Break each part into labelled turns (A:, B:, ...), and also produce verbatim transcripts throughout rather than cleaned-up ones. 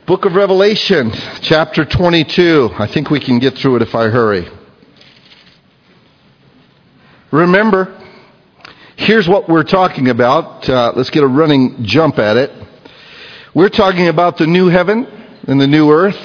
A: Book of Revelation, chapter twenty-two. I think we can get through it if I hurry. Remember, here's what we're talking about. Uh, let's get a running jump at it. We're talking about the new heaven and the new earth.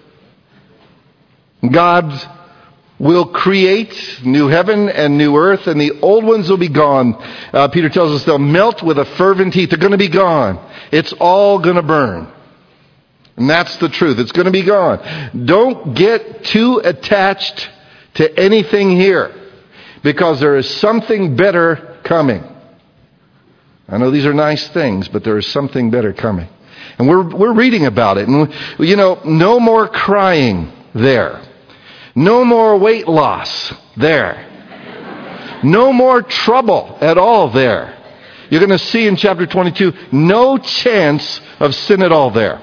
A: God will create new heaven and new earth, and the old ones will be gone. Uh, Peter tells us they'll melt with a fervent heat. They're going to be gone. It's all going to burn. And that's the truth. It's going to be gone. Don't get too attached to anything here, because there is something better coming. I know these are nice things, but there is something better coming. And we're we're reading about it. And, you know, no more crying there. No more weight loss there. No more trouble at all there. You're going to see in chapter twenty-two, no chance of sin at all there.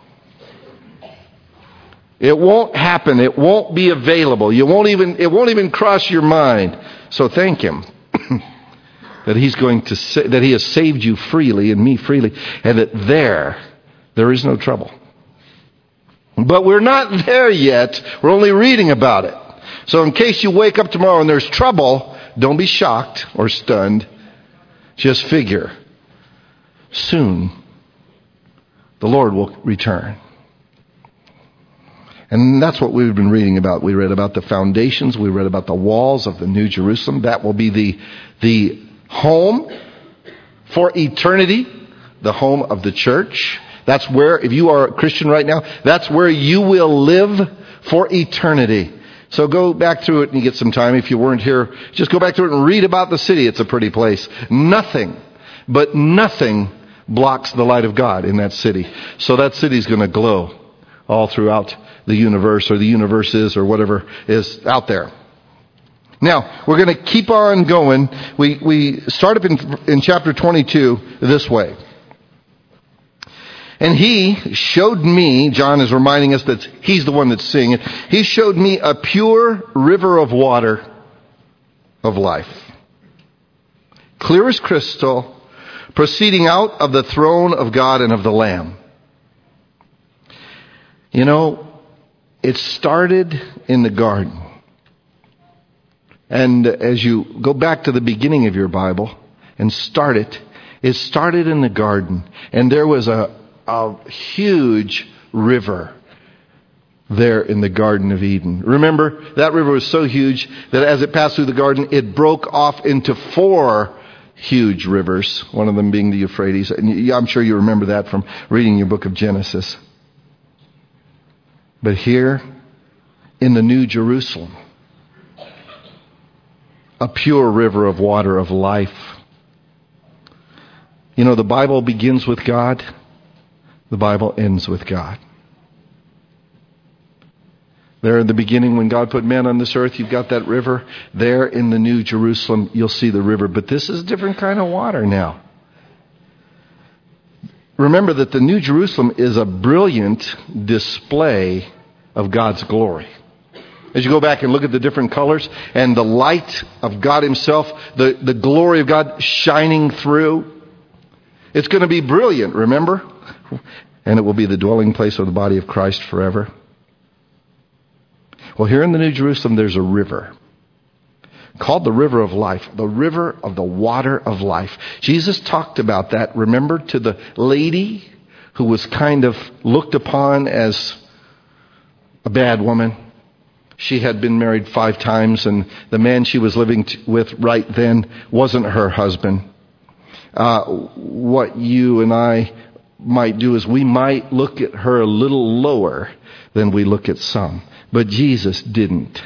A: It won't happen. It won't be available. You won't even, it won't even cross your mind. So thank Him that He's going to sa- that He has saved you freely and me freely, and that there, there is no trouble. But we're not there yet. We're only reading about it. So in case you wake up tomorrow and there's trouble, don't be shocked or stunned. Just figure, soon the Lord will return. And that's what we've been reading about. We read about the foundations. We read about the walls of the New Jerusalem. That will be the, the home for eternity, the home of the church. That's where, if you are a Christian right now, that's where you will live for eternity. So go back through it and you get some time. If you weren't here, just go back through it and read about the city. It's a pretty place. Nothing, but nothing blocks the light of God in that city. So that city's going to glow all throughout the universe, or the universe is, or whatever is out there. Now, we're going to keep on going. We we start up in, in chapter twenty-two this way. And He showed me, John is reminding us that He's the one that's seeing it. He showed me a pure river of water of life, clear as crystal, proceeding out of the throne of God and of the Lamb. You know, it started in the garden. And as you go back to the beginning of your Bible and start it, it started in the garden. And there was a, a huge river there in the Garden of Eden. Remember, that river was so huge that as it passed through the garden, it broke off into four huge rivers, one of them being the Euphrates. And I'm sure you remember that from reading your book of Genesis. But here in the New Jerusalem, a pure river of water of life. You know, the Bible begins with God. The Bible ends with God. There in the beginning, when God put man on this earth, you've got that river. There in the New Jerusalem, you'll see the river. But this is a different kind of water now. Remember that the New Jerusalem is a brilliant display of God's glory. As you go back and look at the different colors and the light of God Himself, the, the glory of God shining through, it's going to be brilliant, remember? And it will be the dwelling place of the body of Christ forever. Well, here in the New Jerusalem, there's a river called the river of life, the river of the water of life. Jesus talked about that, remember, to the lady who was kind of looked upon as a bad woman. She had been married five times, and the man she was living t- with right then wasn't her husband. Uh, what you and I might do is we might look at her a little lower than we look at some. But Jesus didn't.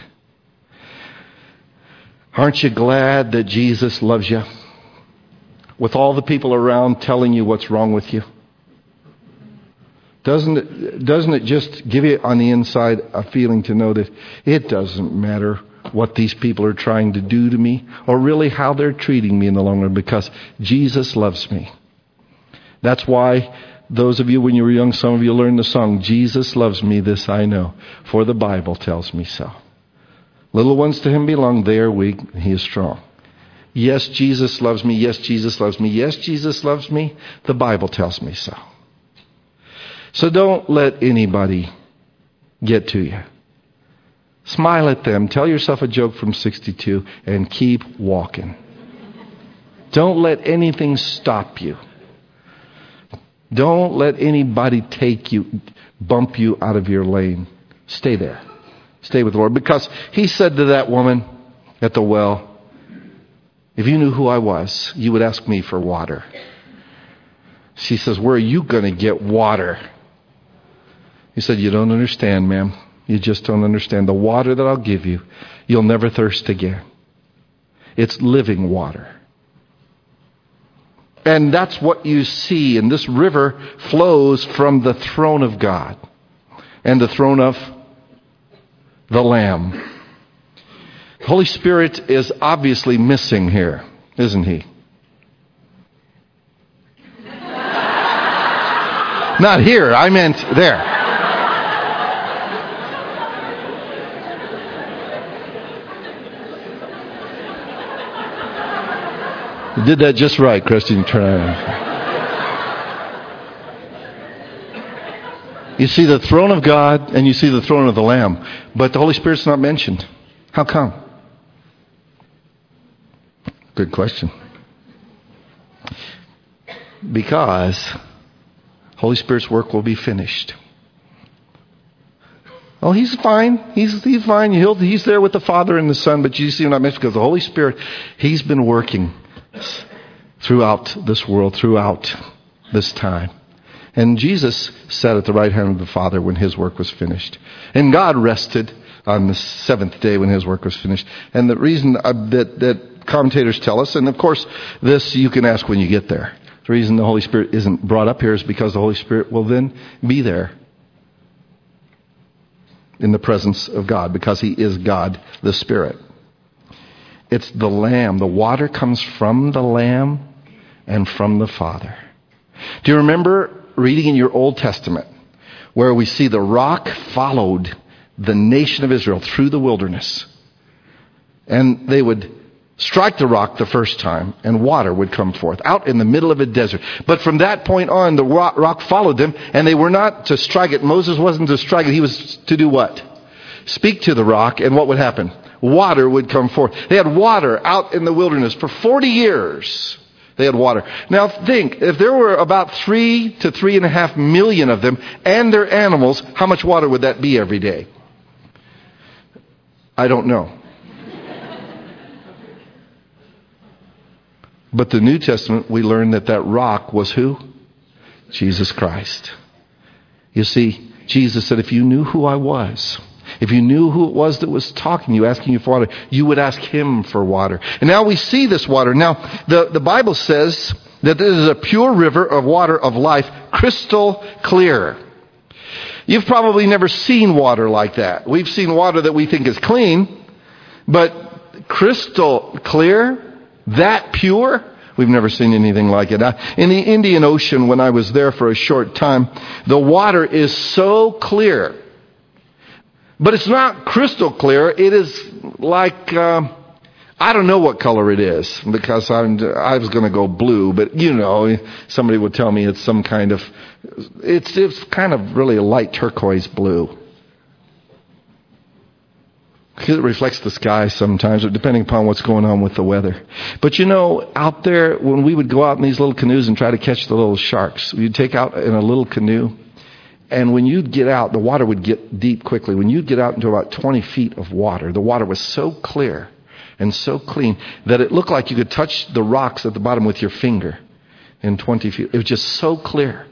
A: Aren't you glad that Jesus loves you? With all the people around telling you what's wrong with you? Doesn't it, doesn't it just give you on the inside a feeling to know that it doesn't matter what these people are trying to do to me, or really how they're treating me in the long run, because Jesus loves me. That's why those of you, when you were young, some of you learned the song, Jesus loves me, this I know, for the Bible tells me so. Little ones to Him belong, they are weak, He is strong. Yes, Jesus loves me. Yes, Jesus loves me. Yes, Jesus loves me. The Bible tells me so. So don't let anybody get to you. Smile at them. Tell yourself a joke from sixty-two and keep walking. Don't let anything stop you. Don't let anybody take you, bump you out of your lane. Stay there. Stay with the Lord. Because he said to that woman at the well, if you knew who I was, you would ask me for water. She says, where are you going to get water? He said, you don't understand, ma'am. You just don't understand. The water that I'll give you, you'll never thirst again. It's living water. And that's what you see. And this river flows from the throne of God and the throne of the Lamb. The Holy Spirit is obviously missing here, isn't he? Not here. I meant there. You did that just right, Christian. You see the throne of God and you see the throne of the Lamb, but the Holy Spirit's not mentioned. How come? Good question. Because Holy Spirit's work will be finished. Oh, he's fine. He's he's fine. He'll, he's there with the Father and the Son, but you see what I mentioned, because the Holy Spirit, he's been working throughout this world, throughout this time. And Jesus sat at the right hand of the Father when his work was finished. And God rested on the seventh day when his work was finished. And the reason uh, that, that commentators tell us, and of course this you can ask when you get there. The reason the Holy Spirit isn't brought up here is because the Holy Spirit will then be there in the presence of God, because he is God, the Spirit. It's the Lamb. The water comes from the Lamb and from the Father. Do you remember reading in your Old Testament where we see the rock followed the nation of Israel through the wilderness? And they would strike the rock the first time and water would come forth out in the middle of a desert. But from that point on, the rock, rock followed them, and they were not to strike it. Moses wasn't to strike it. He was to do what? Speak to the rock, and what would happen? Water would come forth. They had water out in the wilderness for forty years. They had water. Now think, if there were about three to three and a half million of them and their animals, how much water would that be every day? I don't know. But the New Testament, we learn that that rock was who? Jesus Christ. You see, Jesus said, if you knew who I was, if you knew who it was that was talking to you, asking you for water, you would ask him for water. And now we see this water. Now, the, the Bible says that this is a pure river of water of life, crystal clear. You've probably never seen water like that. We've seen water that we think is clean, but crystal clear, that pure, we've never seen anything like it. In the Indian Ocean, when I was there for a short time, the water is so clear. But it's not crystal clear. It is like, uh, I don't know what color it is, because I'm, I was going to go blue, but you know, somebody would tell me it's some kind of, it's, it's kind of really a light turquoise blue. It reflects the sky sometimes, depending upon what's going on with the weather. But you know, out there, when we would go out in these little canoes and try to catch the little sharks, we'd take out in a little canoe, and when you'd get out, the water would get deep quickly. When you'd get out into about twenty feet of water, the water was so clear and so clean that it looked like you could touch the rocks at the bottom with your finger in twenty feet. It was just so clear.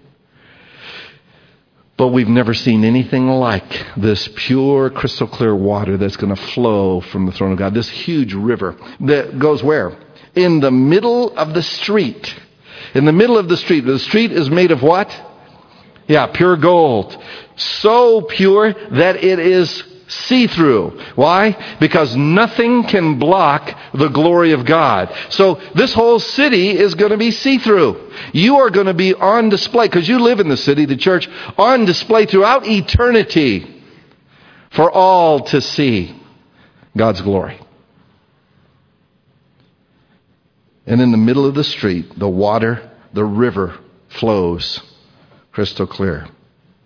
A: But we've never seen anything like this pure, crystal clear water that's going to flow from the throne of God. This huge river that goes where? In the middle of the street. In the middle of the street. The street is made of what? Yeah, pure gold. So pure that it is see-through. Why? Because nothing can block the glory of God. So this whole city is going to be see-through. You are going to be on display, because you live in the city, the church, on display throughout eternity for all to see God's glory. And in the middle of the street, the water, the river flows crystal clear.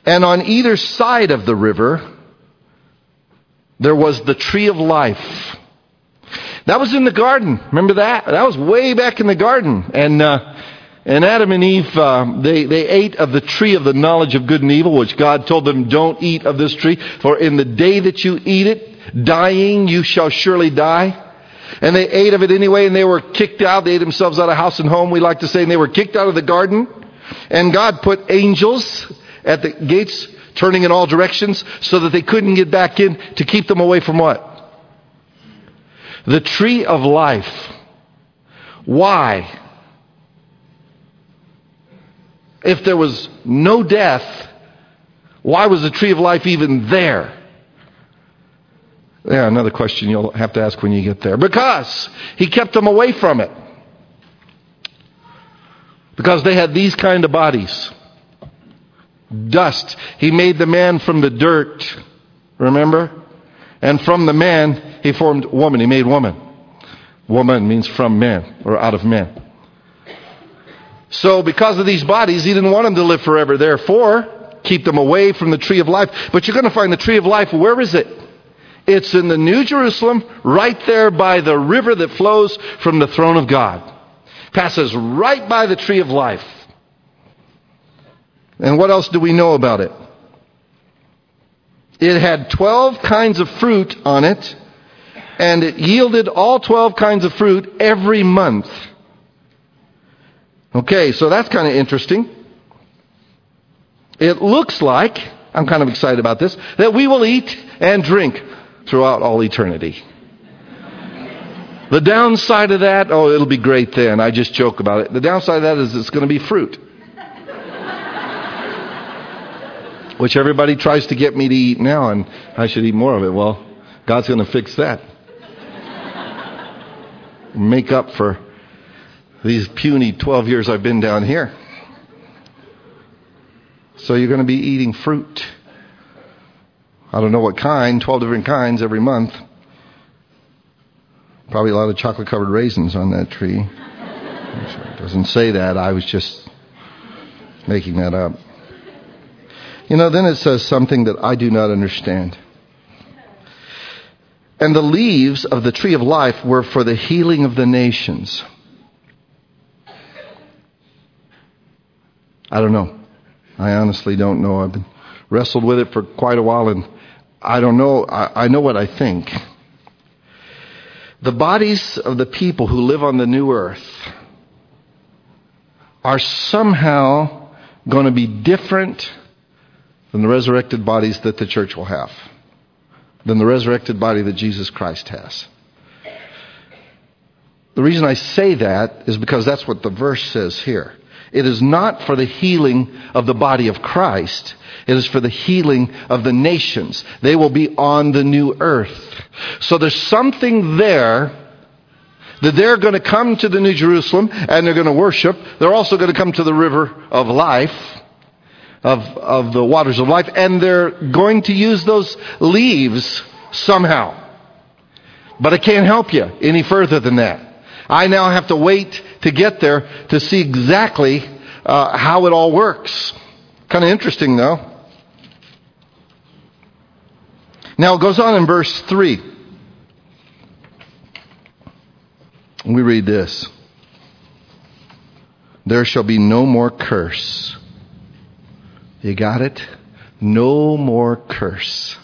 A: And on either side of the river, there was the tree of life. That was in the garden. Remember that? That was way back in the garden. And uh, and Adam and Eve, uh, they, they ate of the tree of the knowledge of good and evil, which God told them, don't eat of this tree. For in the day that you eat it, dying, you shall surely die. And they ate of it anyway, and they were kicked out. They ate themselves out of house and home, we like to say. And they were kicked out of the garden. And God put angels at the gates, turning in all directions, so that they couldn't get back in, to keep them away from what? The tree of life. Why? If there was no death, why was the tree of life even there? Yeah, another question you'll have to ask when you get there. Because he kept them away from it. Because they had these kind of bodies. Dust. He made the man from the dirt. Remember? And from the man, he formed woman. He made woman. Woman means from man, or out of man. So because of these bodies, he didn't want them to live forever. Therefore, keep them away from the tree of life. But you're going to find the tree of life. Where is it? It's in the New Jerusalem, right there by the river that flows from the throne of God. Passes right by the tree of life. And what else do we know about it? It had twelve kinds of fruit on it, and it yielded all twelve kinds of fruit every month. Okay, so that's kind of interesting. It looks like, I'm kind of excited about this, that we will eat and drink throughout all eternity. The downside of that, oh, it'll be great then. I just joke about it. The downside of that is it's going to be fruit. Which everybody tries to get me to eat now, and I should eat more of it. Well, God's going to fix that. Make up for these puny twelve years I've been down here. So you're going to be eating fruit. I don't know what kind, twelve different kinds every month. Probably a lot of chocolate-covered raisins on that tree. It doesn't say that. I was just making that up. You know, then it says something that I do not understand. And the leaves of the tree of life were for the healing of the nations. I don't know. I honestly don't know. I've been wrestled with it for quite a while, and I don't know. I, I know what I think. The bodies of the people who live on the new earth are somehow going to be different than the resurrected bodies that the church will have, than the resurrected body that Jesus Christ has. The reason I say that is because that's what the verse says here. It is not for the healing of the body of Christ. It is for the healing of the nations. They will be on the new earth. So there's something there that they're going to come to the New Jerusalem and they're going to worship. They're also going to come to the river of life, of, of the waters of life, and they're going to use those leaves somehow. But I can't help you any further than that. I now have to wait to get there to see exactly uh, how it all works. Kind of interesting, though. Now it goes on in verse three. We read this. There shall be no more curse. You got it? No more curse.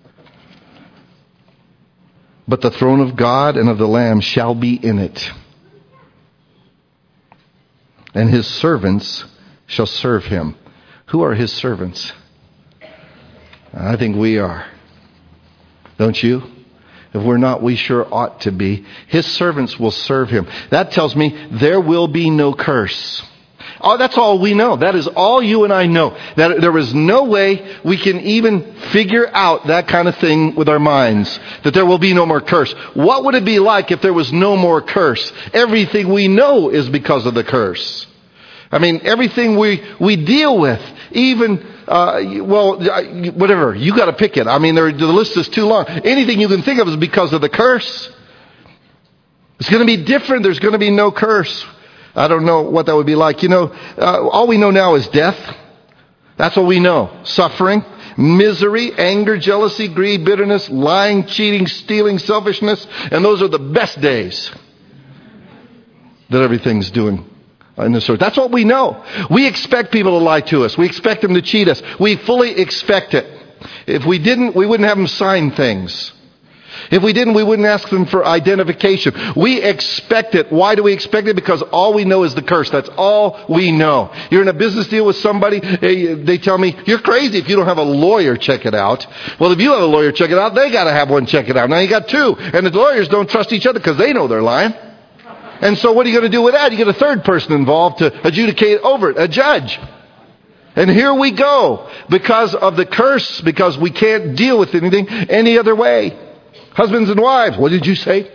A: But the throne of God and of the Lamb shall be in it. And his servants shall serve him. Who are his servants? I think we are. Don't you? If we're not, we sure ought to be. His servants will serve him. That tells me there will be no curse. Oh, that's all we know. That is all you and I know. That there is no way we can even figure out that kind of thing with our minds. That there will be no more curse. What would it be like if there was no more curse? Everything we know is because of the curse. I mean, everything we, we deal with, even, uh, well, whatever, you got to pick it. I mean, there, the list is too long. Anything you can think of is because of the curse. It's going to be different. There's going to be no curse. I don't know what that would be like. You know, uh, all we know now is death. That's what we know. Suffering, misery, anger, jealousy, greed, bitterness, lying, cheating, stealing, selfishness. And those are the best days that everything's doing in this earth. That's what we know. We expect people to lie to us. We expect them to cheat us. We fully expect it. If we didn't, we wouldn't have them sign things. If we didn't, we wouldn't ask them for identification. We expect it. Why do we expect it? Because all we know is the curse. That's all we know. You're in a business deal with somebody, they tell me, you're crazy if you don't have a lawyer check it out. Well, if you have a lawyer check it out, they got to have one check it out. Now you got two. And the lawyers don't trust each other because they know they're lying. And so what are you going to do with that? You get a third person involved to adjudicate over it, a judge. And here we go. Because of the curse, because we can't deal with anything any other way. Husbands and wives, what did you say?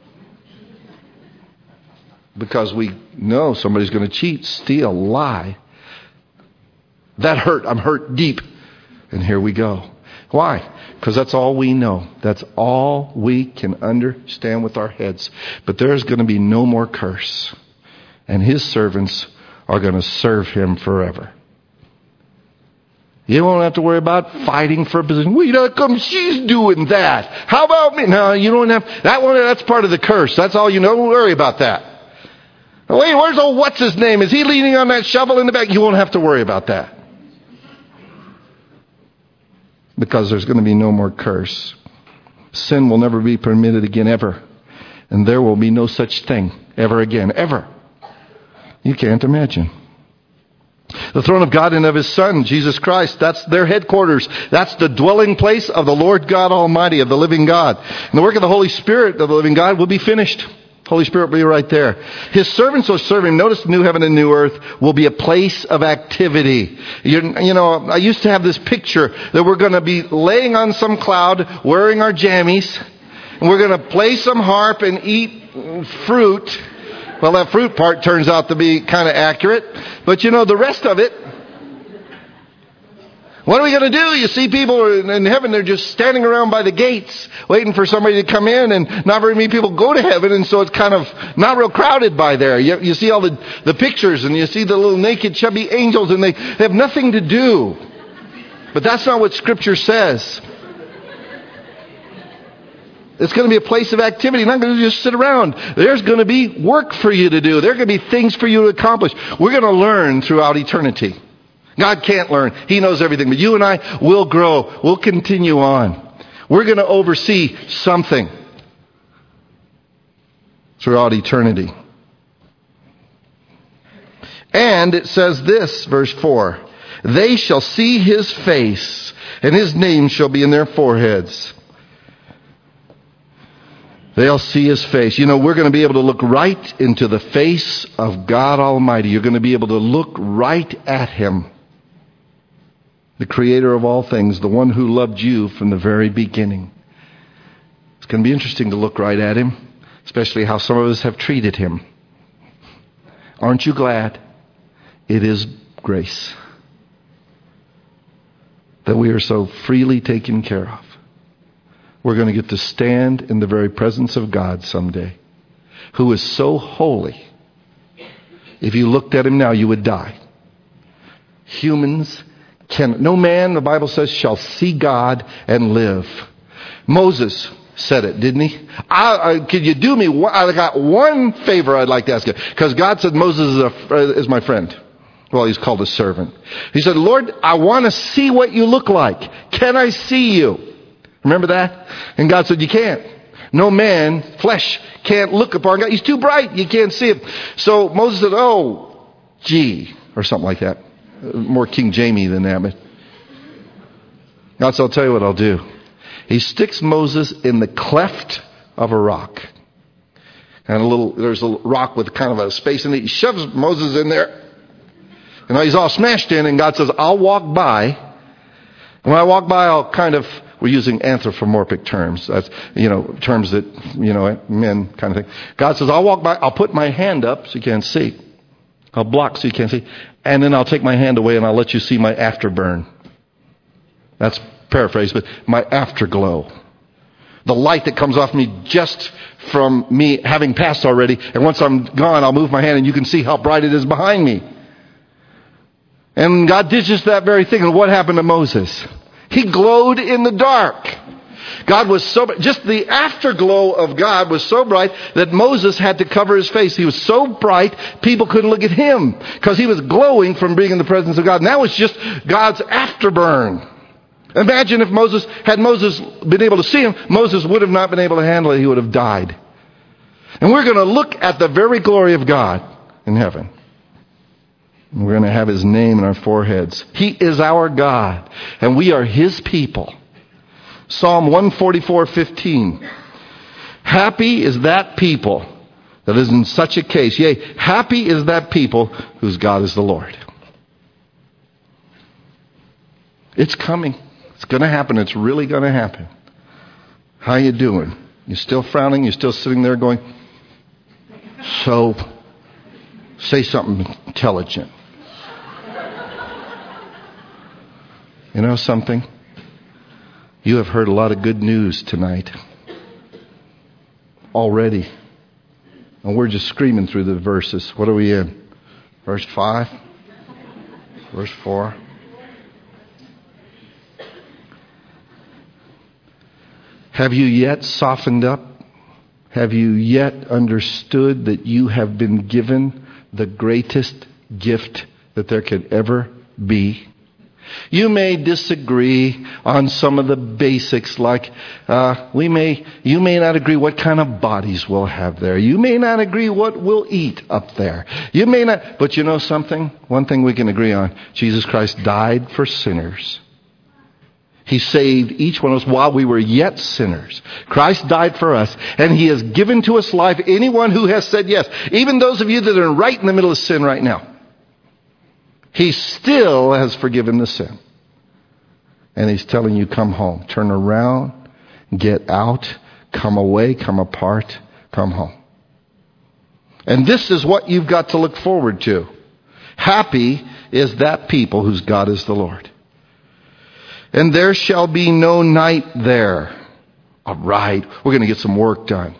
A: Because we know somebody's going to cheat, steal, lie. That hurt. I'm hurt deep. And here we go. Why? Because that's all we know. That's all we can understand with our heads. But there's going to be no more curse. And his servants are going to serve him forever. You won't have to worry about fighting for a position. Well, you know, how come she's doing that? How about me? No, you don't have that one. That's part of the curse. That's all you know. Don't worry about that. Wait, where's old what's his name? Is he leaning on that shovel in the back? You won't have to worry about that. Because there's going to be no more curse. Sin will never be permitted again, ever. And there will be no such thing ever again, ever. You can't imagine. The throne of God and of His Son, Jesus Christ, that's their headquarters. That's the dwelling place of the Lord God Almighty, of the living God. And the work of the Holy Spirit of the living God will be finished. Holy Spirit will be right there. His servants will serve Him. Notice new heaven and new earth will be a place of activity. You, you know, I used to have this picture that we're going to be laying on some cloud, wearing our jammies, and we're going to play some harp and eat fruit. Well, that fruit part turns out to be kind of accurate. But you know, the rest of it, what are we going to do? You see people in heaven, they're just standing around by the gates waiting for somebody to come in, and not very many people go to heaven, and so it's kind of not real crowded by there. You, you see all the, the pictures, and you see the little naked chubby angels, and they, they have nothing to do. But that's not what Scripture says. It's going to be a place of activity. Not going to just sit around. There's going to be work for you to do. There are going to be things for you to accomplish. We're going to learn throughout eternity. God can't learn. He knows everything. But you and I will grow. We'll continue on. We're going to oversee something throughout eternity. And it says this, verse four. They shall see His face, and His name shall be in their foreheads. They'll see His face. You know, we're going to be able to look right into the face of God Almighty. You're going to be able to look right at Him. The Creator of all things, the one who loved you from the very beginning. It's going to be interesting to look right at Him, especially how some of us have treated Him. Aren't you glad? It is grace that we are so freely taken care of. We're going to get to stand in the very presence of God someday, who is so holy. If you looked at Him now, you would die. Humans can, no man, the Bible says, shall see God and live. Moses said it, didn't he? I, I, could you do me one, I got one favor I'd like to ask you. Because God said Moses is, a, is my friend. Well, he's called a servant. He said, Lord, I want to see what you look like. Can I see you? Remember that? And God said, you can't. No man, flesh, can't look upon God. He's too bright. You can't see Him. So Moses said, oh, gee, or something like that. More King Jamie than that. But God said, I'll tell you what I'll do. He sticks Moses in the cleft of a rock. And a little, there's a rock with kind of a space in it. He shoves Moses in there. And he's all smashed in. And God says, I'll walk by. And when I walk by, I'll kind of... We're using anthropomorphic terms. That's, you know, terms that, you know, men kind of thing. God says, I'll walk by, I'll put my hand up so you can't see. I'll block so you can't see. And then I'll take my hand away and I'll let you see my afterburn. That's paraphrase, but my afterglow. The light that comes off me just from me having passed already. And once I'm gone, I'll move my hand and you can see how bright it is behind me. And God did just that very thing. And what happened to Moses? He glowed in the dark. God was so, just the afterglow of God was so bright that Moses had to cover his face. He was so bright, people couldn't look at him because he was glowing from being in the presence of God. And that was just God's afterburn. Imagine if Moses, had Moses been able to see him, Moses would have not been able to handle it. He would have died. And we're going to look at the very glory of God in heaven. We're going to have his name in our foreheads. He is our God, and we are his people. Psalm one forty-four fifteen. Happy is that people that is in such a case. Yea, happy is that people whose God is the Lord. It's coming. It's going to happen. It's really going to happen. How you doing? You still frowning? You're still sitting there going, so, say something intelligent. You know something? You have heard a lot of good news tonight. Already. And we're just screaming through the verses. What are we in? Verse five? Verse four? Have you yet softened up? Have you yet understood that you have been given the greatest gift that there could ever be? You may disagree on some of the basics, like uh, we may, you may not agree what kind of bodies we'll have there. You may not agree what we'll eat up there. You may not, but you know something? One thing we can agree on: Jesus Christ died for sinners. He saved each one of us while we were yet sinners. Christ died for us, and he has given to us life. Anyone who has said yes, even those of you that are right in the middle of sin right now, he still has forgiven the sin. And he's telling you, come home. Turn around, get out, come away, come apart, come home. And this is what you've got to look forward to. Happy is that people whose God is the Lord. And there shall be no night there. All right, we're going to get some work done.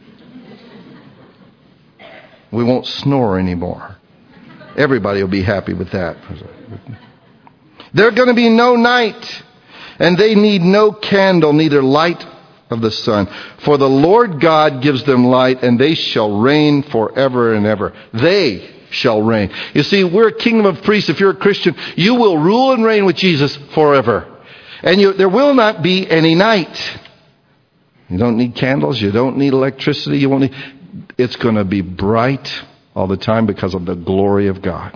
A: We won't snore anymore. Everybody will be happy with that. There's going to be no night, and they need no candle, neither light of the sun. For the Lord God gives them light, and they shall reign forever and ever. They shall reign. You see, we're a kingdom of priests. If you're a Christian, you will rule and reign with Jesus forever. And you, there will not be any night. You don't need candles. You don't need electricity. You won't need, it's going to be bright all the time because of the glory of God.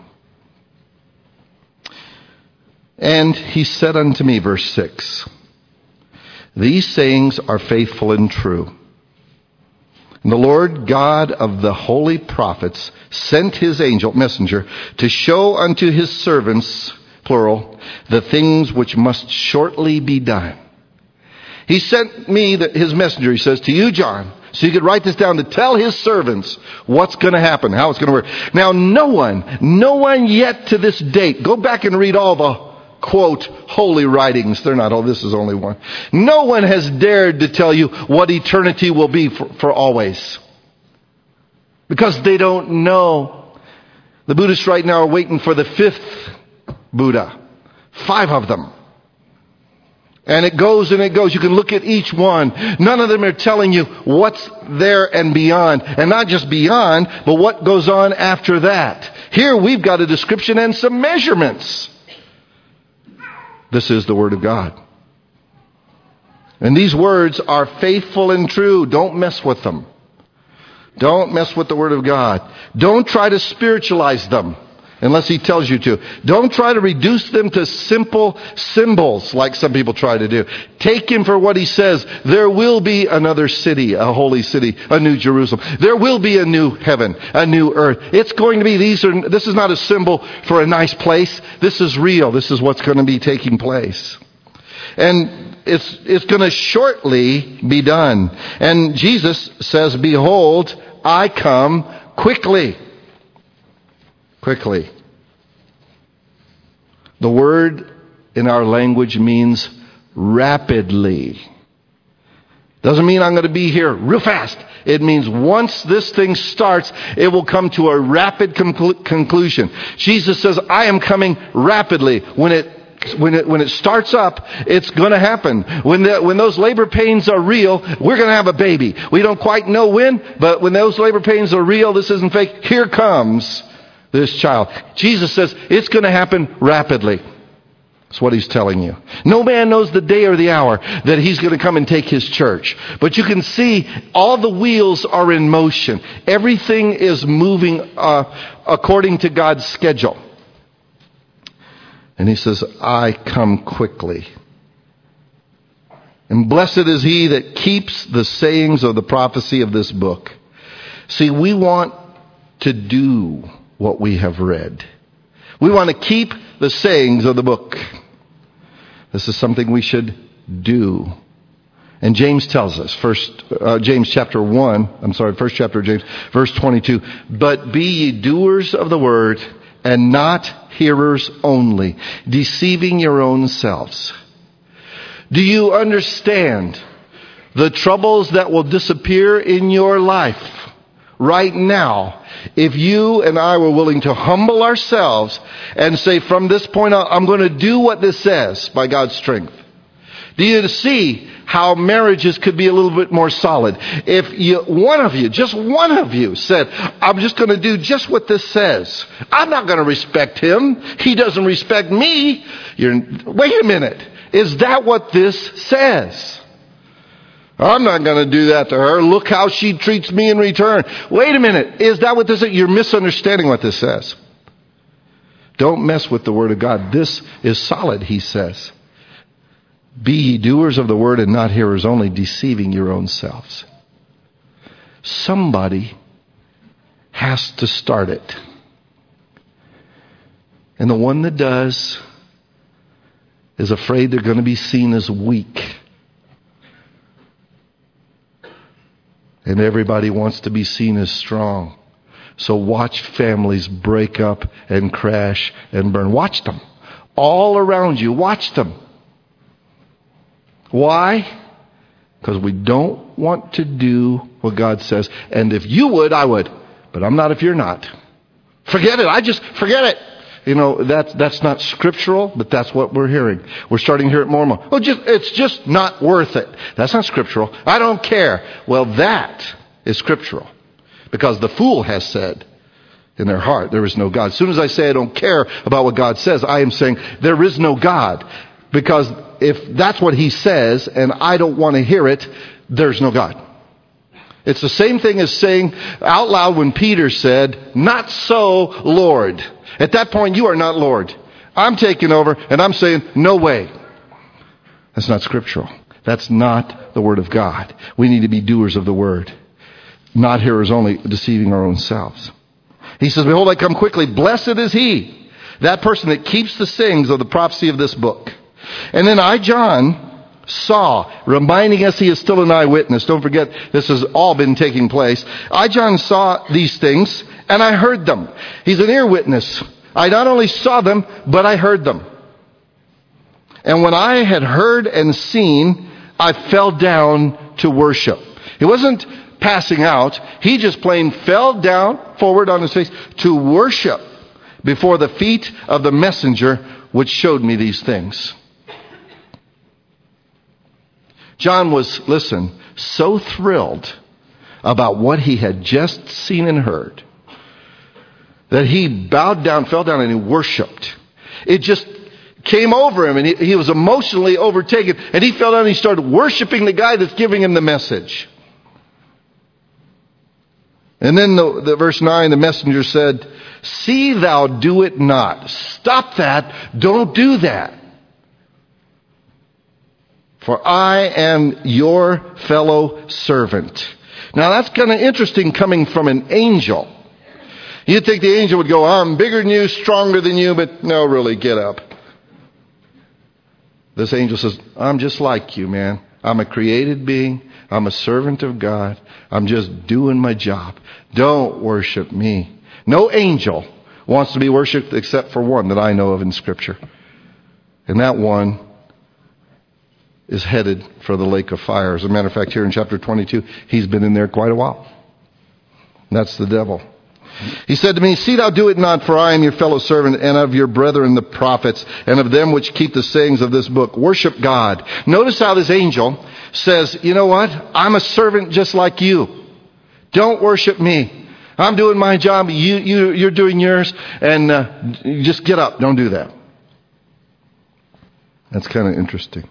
A: And he said unto me, verse six, these sayings are faithful and true. And the Lord God of the holy prophets sent his angel, messenger, to show unto his servants, plural, the things which must shortly be done. He sent me, the, his messenger, he says, to you, John, so you could write this down to tell his servants what's going to happen, how it's going to work. Now, no one, no one yet to this date, go back and read all the, quote, holy writings. They're not all, this is only one. No one has dared to tell you what eternity will be for, for always. Because they don't know. The Buddhists right now are waiting for the fifth Buddha. Five of them. And it goes and it goes. You can look at each one. None of them are telling you what's there and beyond. And not just beyond, but what goes on after that. Here we've got a description and some measurements. This is the Word of God. And these words are faithful and true. Don't mess with them. Don't mess with the Word of God. Don't try to spiritualize them unless he tells you to. Don't try to reduce them to simple symbols like some people try to do. Take him for what he says. There will be another city, a holy city, a new Jerusalem. There will be a new heaven, a new earth. It's going to be, these are, this is not a symbol for a nice place. This is real. This is what's going to be taking place. And it's, it's going to shortly be done. And Jesus says, behold, I come quickly. Quickly. The word in our language means rapidly. Doesn't mean I'm going to be here real fast. It means once this thing starts, it will come to a rapid conclu- conclusion. Jesus says, I am coming rapidly. When it When it, when it starts up, it's going to happen. When the, when those labor pains are real, we're going to have a baby. We don't quite know when, but when those labor pains are real, this isn't fake. Here comes this child. Jesus says it's going to happen rapidly. That's what he's telling you. No man knows the day or the hour that he's going to come and take his church. But you can see all the wheels are in motion. Everything is moving uh, according to God's schedule. And he says, I come quickly. And blessed is he that keeps the sayings of the prophecy of this book. See, we want to do what we have read. We want to keep the sayings of the book. This is something we should do. And James tells us, first uh, James chapter one, I'm sorry, first chapter of James, verse twenty-two. But be ye doers of the word, and not hearers only, deceiving your own selves. Do you understand the troubles that will disappear in your life right now if you and I were willing to humble ourselves and say, from this point on, I'm going to do what this says by God's strength? Do you see how marriages could be a little bit more solid? If you, one of you, just one of you said, I'm just going to do just what this says. I'm not going to respect him. He doesn't respect me. You're, wait a minute. Is that what this says? I'm not going to do that to her. Look how she treats me in return. Wait a minute. Is that what this is? You're misunderstanding what this says. Don't mess with the Word of God. This is solid, he says. Be ye doers of the word and not hearers only, deceiving your own selves. Somebody has to start it. And the one that does is afraid they're going to be seen as weak. And everybody wants to be seen as strong. So watch families break up and crash and burn. Watch them. All around you. Watch them. Why? Because we don't want to do what God says. And if you would, I would. But I'm not if you're not. Forget it. I just, forget it. You know, that's, that's not scriptural, but that's what we're hearing. We're starting to hear it more and more. Oh, just, it's just not worth it. That's not scriptural. I don't care. Well, that is scriptural. Because the fool has said in their heart, there is no God. As soon as I say I don't care about what God says, I am saying there is no God. Because if that's what he says and I don't want to hear it, there's no God. It's the same thing as saying out loud when Peter said, not so, Lord. At that point, you are not Lord. I'm taking over and I'm saying, no way. That's not scriptural. That's not the Word of God. We need to be doers of the Word, not hearers only, deceiving our own selves. He says, behold, I come quickly. Blessed is he, that person that keeps the sayings of the prophecy of this book. And then I, John, saw, reminding us he is still an eyewitness. Don't forget, this has all been taking place. I, John, saw these things, and I heard them. He's an ear witness. I not only saw them, but I heard them. And when I had heard and seen, I fell down to worship. He wasn't passing out. He just plain fell down, forward on his face, to worship before the feet of the messenger which showed me these things. John was, listen, so thrilled about what he had just seen and heard that he bowed down, fell down, and he worshiped. It just came over him, and he, he was emotionally overtaken, and he fell down and he started worshiping the guy that's giving him the message. And then the, the verse nine, the messenger said, see thou do it not. Stop that. Don't do that. For I am your fellow servant. Now that's kind of interesting coming from an angel. You'd think the angel would go, I'm bigger than you, stronger than you, but no, really, get up. This angel says, I'm just like you, man. I'm a created being. I'm a servant of God. I'm just doing my job. Don't worship me. No angel wants to be worshipped except for one that I know of in Scripture. And that one is headed for the lake of fire. As a matter of fact, here in chapter twenty-two, he's been in there quite a while. That's the devil. He said to me, see thou do it not, for I am your fellow servant, and of your brethren the prophets, and of them which keep the sayings of this book. Worship God. Notice how this angel says, you know what? I'm a servant just like you. Don't worship me. I'm doing my job. You, you, you're doing yours. And uh, just get up. Don't do that. That's kind of interesting.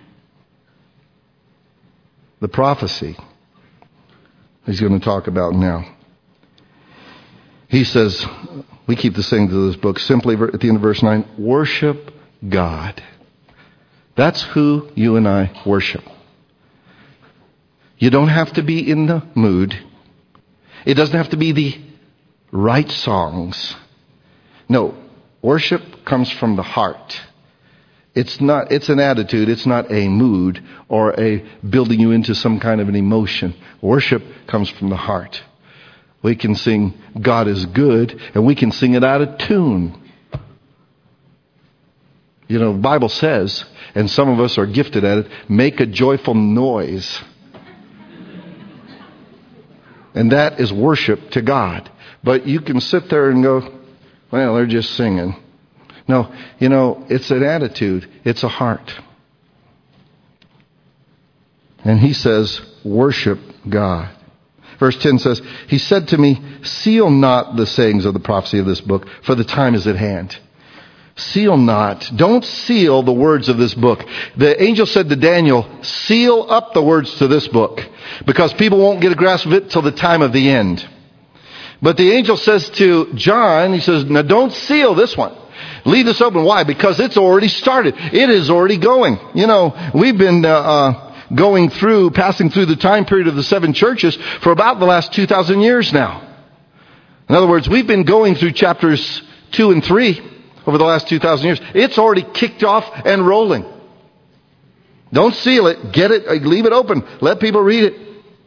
A: The prophecy he's going to talk about now. He says, we keep the sayings of this book simply at the end of verse nine, worship God. That's who you and I worship. You don't have to be in the mood. It doesn't have to be the right songs. No, worship comes from the heart. It's not, it's an attitude. It's not a mood or a building you into some kind of an emotion. Worship comes from the heart. We can sing God is good, and we can sing it out of tune. You know, the Bible says, and some of us are gifted at it, make a joyful noise. And that is worship to God. But you can sit there and go, well, they're just singing. No, you know, it's an attitude. It's a heart. And he says, worship God. Verse ten says, he said to me, seal not the sayings of the prophecy of this book, for the time is at hand. Seal not. Don't seal the words of this book. The angel said to Daniel, seal up the words to this book, because people won't get a grasp of it till the time of the end. But the angel says to John, he says, now don't seal this one. Leave this open. Why? Because it's already started. It is already going. You know, we've been uh, uh, going through, passing through the time period of the seven churches for about the last two thousand years now. In other words, we've been going through chapters two and three over the last two thousand years. It's already kicked off and rolling. Don't seal it. Get it. Leave it open. Let people read it.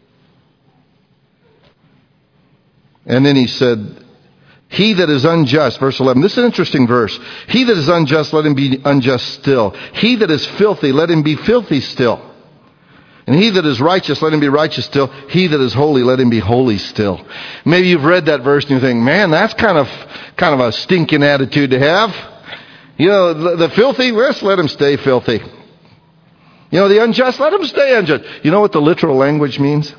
A: And then he said, he that is unjust, verse eleven, this is an interesting verse. He that is unjust, let him be unjust still. He that is filthy, let him be filthy still. And he that is righteous, let him be righteous still. He that is holy, let him be holy still. Maybe you've read that verse and you think, man, that's kind of kind of a stinking attitude to have. You know, the, the filthy, let's let him stay filthy. You know, the unjust, let him stay unjust. You know what the literal language means?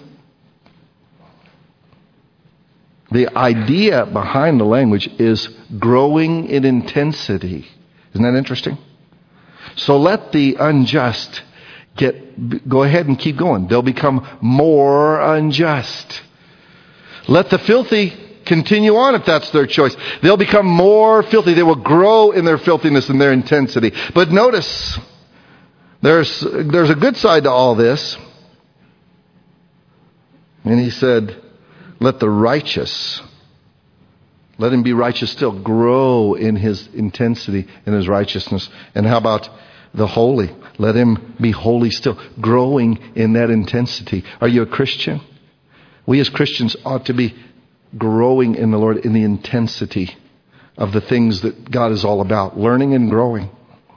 A: The idea behind the language is growing in intensity. Isn't that interesting? So let the unjust get go ahead and keep going. They'll become more unjust. Let the filthy continue on if that's their choice. They'll become more filthy. They will grow in their filthiness and their intensity. But notice, there's there's a good side to all this. And he said, let the righteous, let him be righteous still, grow in his intensity, in his righteousness. And how about the holy? Let him be holy still, growing in that intensity. Are you a Christian? We as Christians ought to be growing in the Lord in the intensity of the things that God is all about, learning and growing.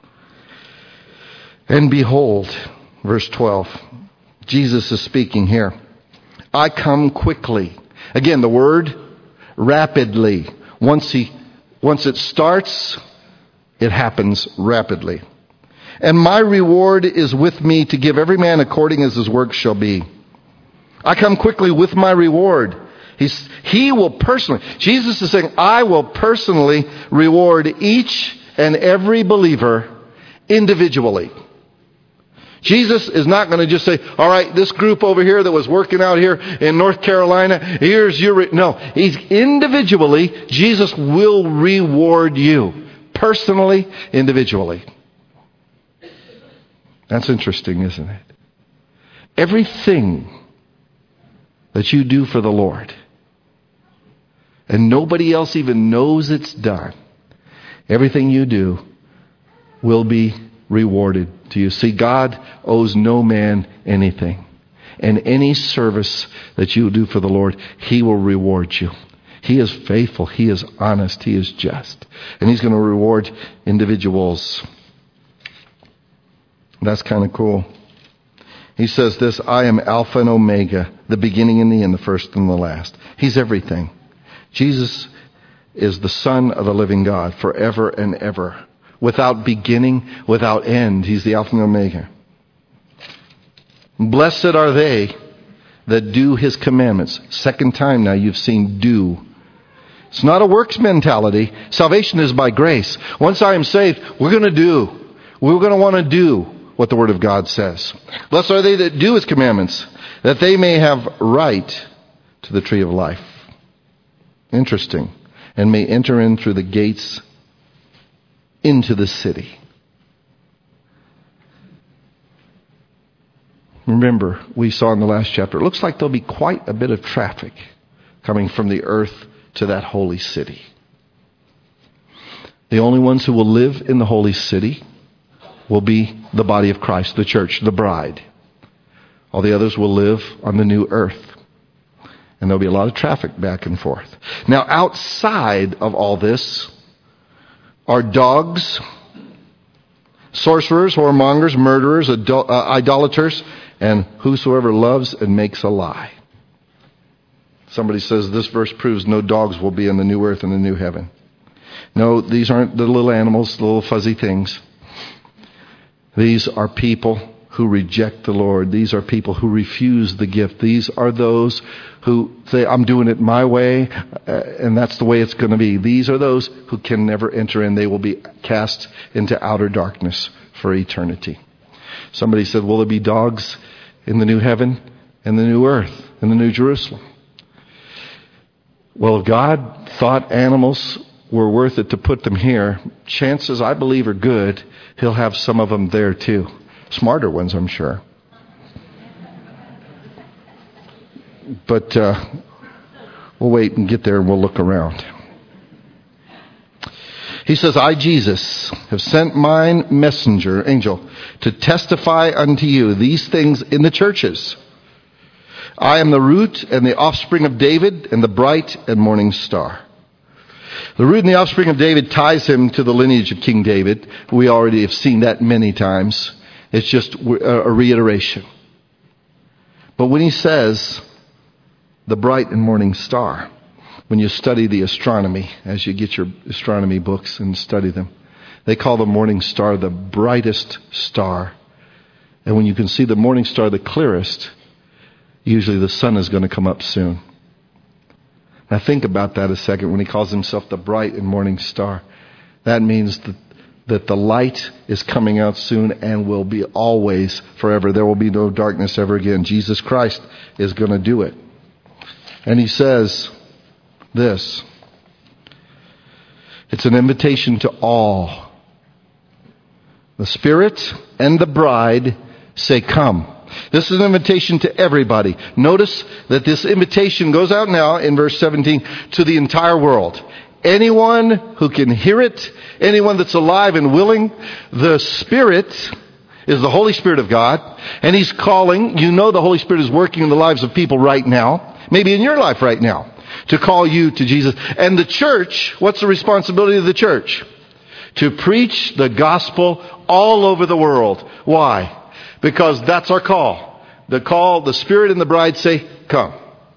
A: And behold, verse twelve, Jesus is speaking here. I come quickly. Again, the word rapidly. Once he, once it starts, it happens rapidly. And my reward is with me to give every man according as his work shall be. I come quickly with my reward. He's, he will personally, Jesus is saying, I will personally reward each and every believer individually. Jesus is not going to just say, all right, this group over here that was working out here in North Carolina, here's your... Re-. No, he's individually, Jesus will reward you. Personally, individually. That's interesting, isn't it? Everything that you do for the Lord, and nobody else even knows it's done, everything you do will be rewarded to you. See, God owes no man anything. And any service that you do for the Lord, He will reward you. He is faithful. He is honest. He is just. And He's going to reward individuals. That's kind of cool. He says this, I am Alpha and Omega, the beginning and the end, the first and the last. He's everything. Jesus is the Son of the living God forever and ever. Without beginning, without end. He's the Alpha and Omega. Blessed are they that do His commandments. Second time now you've seen do. It's not a works mentality. Salvation is by grace. Once I am saved, we're going to do. We're going to want to do what the Word of God says. Blessed are they that do His commandments, that they may have right to the tree of life. Interesting. And may enter in through the gates into the city. Remember, we saw in the last chapter, it looks like there'll be quite a bit of traffic coming from the earth to that holy city. The only ones who will live in the holy city will be the body of Christ, the church, the bride. All the others will live on the new earth. And there'll be a lot of traffic back and forth. Now, outside of all this are dogs, sorcerers, whoremongers, murderers, adul- uh, idolaters, and whosoever loves and makes a lie. Somebody says this verse proves no dogs will be in the new earth and the new heaven. No, these aren't the little animals, the little fuzzy things. These are people who reject the Lord. These are people who refuse the gift. These are those who say, I'm doing it my way, uh, and that's the way it's going to be. These are those who can never enter in. They will be cast into outer darkness for eternity. Somebody said, will there be dogs in the new heaven and the new earth, in the new Jerusalem? Well, if God thought animals were worth it to put them here, chances, I believe, are good He'll have some of them there too. Smarter ones, I'm sure. But uh, we'll wait and get there and we'll look around. He says, I, Jesus, have sent mine messenger, angel, to testify unto you these things in the churches. I am the root and the offspring of David and the bright and morning star. The root and the offspring of David ties him to the lineage of King David. We already have seen that many times. It's just a reiteration. But when he says the bright and morning star, when you study the astronomy, as you get your astronomy books and study them, they call the morning star the brightest star. And when you can see the morning star the clearest, usually the sun is going to come up soon. Now think about that a second. When he calls himself the bright and morning star, that means that, that the light is coming out soon and will be always forever. There will be no darkness ever again. Jesus Christ is going to do it. And he says this. It's an invitation to all. The Spirit and the bride say, come. This is an invitation to everybody. Notice that this invitation goes out now in verse seventeen to the entire world. Anyone who can hear it, anyone that's alive and willing, the Spirit is the Holy Spirit of God, and He's calling. You know the Holy Spirit is working in the lives of people right now, maybe in your life right now, to call you to Jesus. And the church, what's the responsibility of the church? To preach the gospel all over the world. Why? Because that's our call. The call, the Spirit and the bride say, come.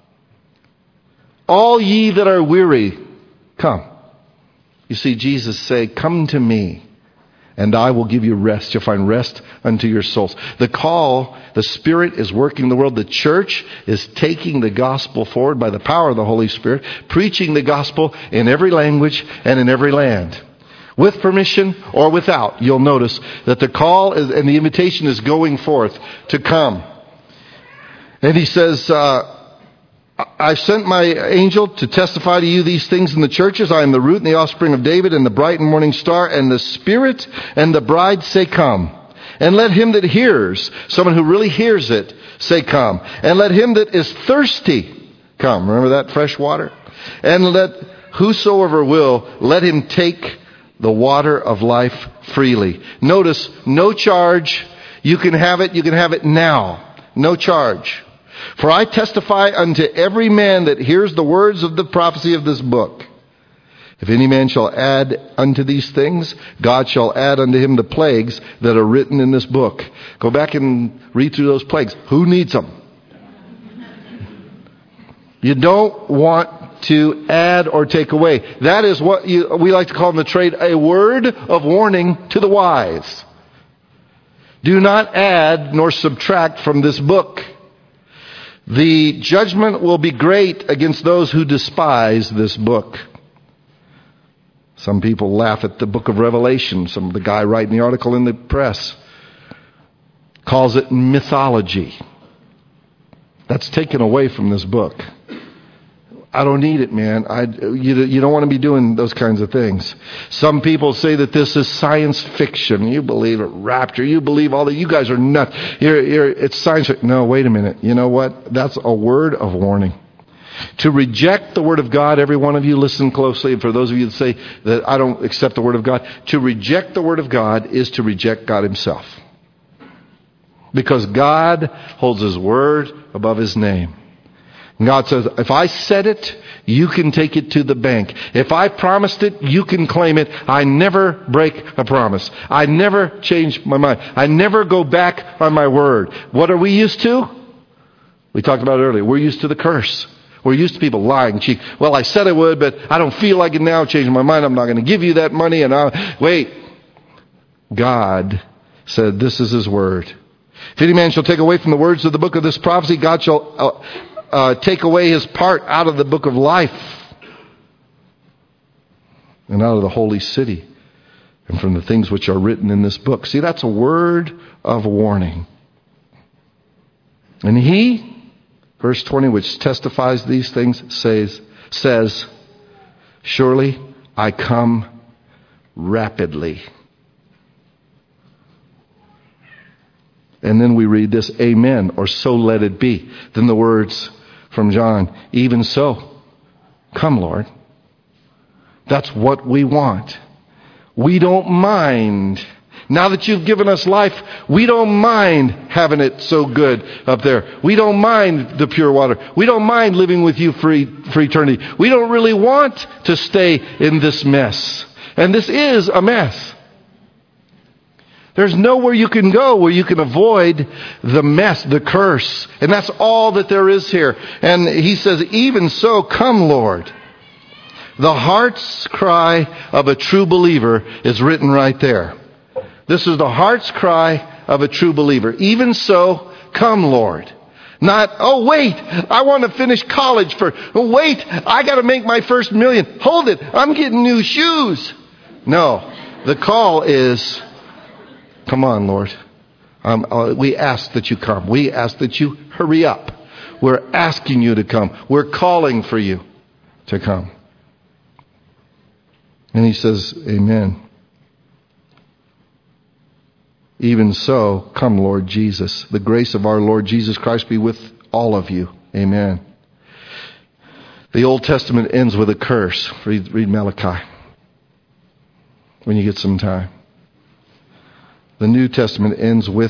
A: All ye that are weary, come. You see Jesus say, come to me, and I will give you rest. You'll find rest unto your souls. The call, the Spirit is working in the world. The church is taking the gospel forward by the power of the Holy Spirit, preaching the gospel in every language and in every land. With permission or without, you'll notice that the call is, and the invitation is going forth to come. And he says, uh, I've sent my angel to testify to you these things in the churches. I am the root and the offspring of David and the bright and morning star, and the Spirit and the bride say, come. And let him that hears, someone who really hears it, say, come. And let him that is thirsty come. Remember that fresh water? And let whosoever will, let him take the water of life freely. Notice, no charge. You can have it. You can have it now. No charge. For I testify unto every man that hears the words of the prophecy of this book. If any man shall add unto these things, God shall add unto him the plagues that are written in this book. Go back and read through those plagues. Who needs them? You don't want to add or take away. That is what you, we like to call in the trade a word of warning to the wise. Do not add nor subtract from this book. The judgment will be great against those who despise this book. Some people laugh at the book of Revelation. Some the guy writing the article in the press calls it mythology. That's taken away from this book. I don't need it, man. I, you, you don't want to be doing those kinds of things. Some people say that this is science fiction. You believe it, rapture. You believe all that. You guys are nuts. You're, you're, it's science fiction. No, wait a minute. You know what? That's a word of warning. To reject the Word of God, every one of you listen closely. And for those of you that say that I don't accept the Word of God, to reject the Word of God is to reject God Himself. Because God holds His Word above His name. And God says, if I said it, you can take it to the bank. If I promised it, you can claim it. I never break a promise. I never change my mind. I never go back on my word. What are we used to? We talked about it earlier. We're used to the curse. We're used to people lying. Cheek. Well, I said I would, but I don't feel like it now. Changing my mind. I'm not going to give you that money. And I wait. God said, this is His word. If any man shall take away from the words of the book of this prophecy, God shall uh, uh, take away his part out of the book of life and out of the holy city and from the things which are written in this book. See, that's a word of warning. And He, verse twenty, which testifies these things, says, says, surely I come rapidly. And then we read this, amen, or so let it be. Then the words from John, even so, come Lord. That's what we want. We don't mind. Now that you've given us life, we don't mind having it so good up there. We don't mind the pure water. We don't mind living with you for, for eternity. We don't really want to stay in this mess. And this is a mess. There's nowhere you can go where you can avoid the mess, the curse. And that's all that there is here. And He says, even so, come Lord. The heart's cry of a true believer is written right there. This is the heart's cry of a true believer. Even so, come Lord. Not, oh wait, I want to finish college for, oh, wait, I got to make my first million. Hold it, I'm getting new shoes. No, the call is, come on Lord. Um, uh, we ask that you come. We ask that you hurry up. We're asking you to come. We're calling for you to come. And He says, amen. Even so, come Lord Jesus. The grace of our Lord Jesus Christ be with all of you. Amen. The Old Testament ends with a curse. Read, read Malachi when you get some time. The New Testament ends with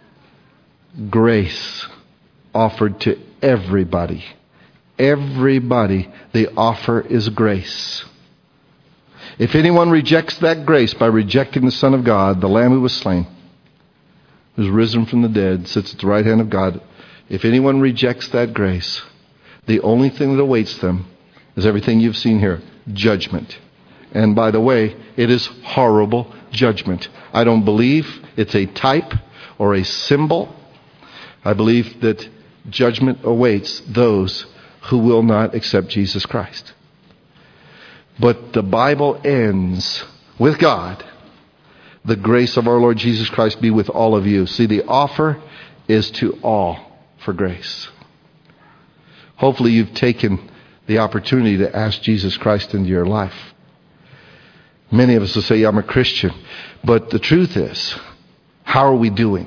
A: grace offered to everybody. Everybody. The offer is grace. If anyone rejects that grace by rejecting the Son of God, the Lamb who was slain, who's risen from the dead, sits at the right hand of God. If anyone rejects that grace, the only thing that awaits them is everything you've seen here, judgment. And by the way, it is horrible judgment. I don't believe it's a type or a symbol. I believe that judgment awaits those who will not accept Jesus Christ. But the Bible ends with God. The grace of our Lord Jesus Christ be with all of you. See, the offer is to all for grace. Hopefully you've taken the opportunity to ask Jesus Christ into your life. Many of us will say, yeah, I'm a Christian. But the truth is, how are we doing?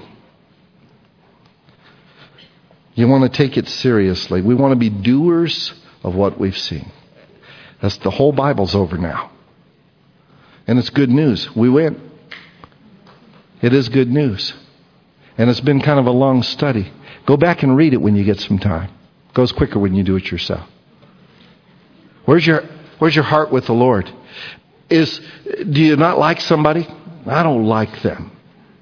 A: You want to take it seriously. We want to be doers of what we've seen. That's the whole Bible's over now. And it's good news. We win. It is good news. And it's been kind of a long study. Go back and read it when you get some time. It goes quicker when you do it yourself. Where's your, where's your heart with the Lord? Is, do you not like somebody? I don't like them.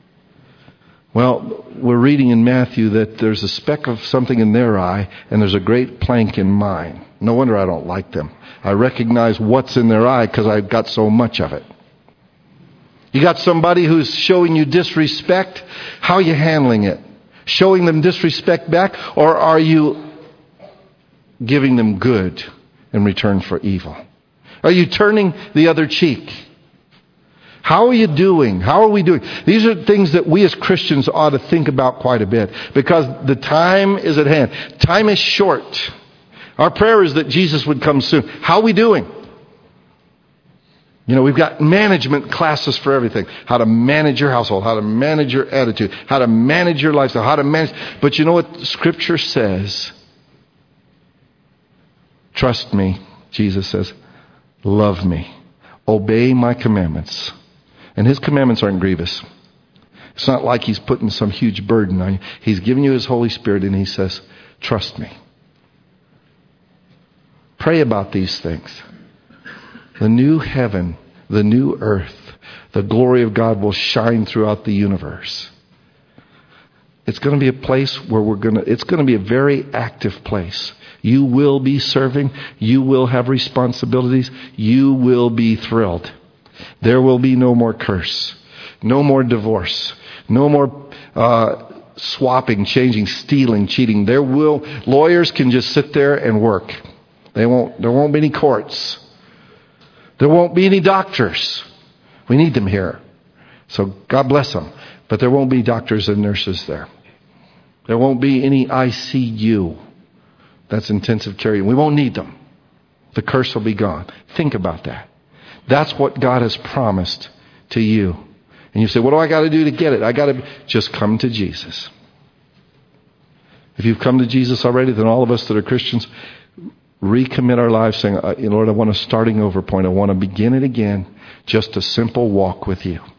A: Well, we're reading in Matthew that there's a speck of something in their eye and there's a great plank in mine. No wonder I don't like them. I recognize what's in their eye because I've got so much of it. You got somebody who's showing you disrespect. How are you handling it? Showing them disrespect back, or are you giving them good in return for evil? Are you turning the other cheek? How are you doing? How are we doing? These are things that we as Christians ought to think about quite a bit, because the time is at hand. Time is short. Our prayer is that Jesus would come soon. How are we doing? You know, we've got management classes for everything. How to manage your household, how to manage your attitude, how to manage your lifestyle, how to manage. But you know what Scripture says? Trust me, Jesus says. Love me. Obey my commandments. And His commandments aren't grievous. It's not like He's putting some huge burden on you. He's giving you His Holy Spirit and He says, trust me. Pray about these things. The new heaven, the new earth, the glory of God will shine throughout the universe. It's going to be a place where we're going to, it's going to be a very active place. You will be serving. You will have responsibilities. You will be thrilled. There will be no more curse. No more divorce. No more uh, swapping, changing, stealing, cheating. There will, lawyers can just sit there and work. They won't, there won't be any courts. There won't be any doctors. We need them here. So God bless them. But there won't be doctors and nurses there. There won't be any I C U. That's intensive care. We won't need them. The curse will be gone. Think about that. That's what God has promised to you. And you say, what do I got to do to get it? I got to just come to Jesus. If you've come to Jesus already, then all of us that are Christians recommit our lives saying, Lord, I want a starting over point. I want to begin it again. Just a simple walk with you.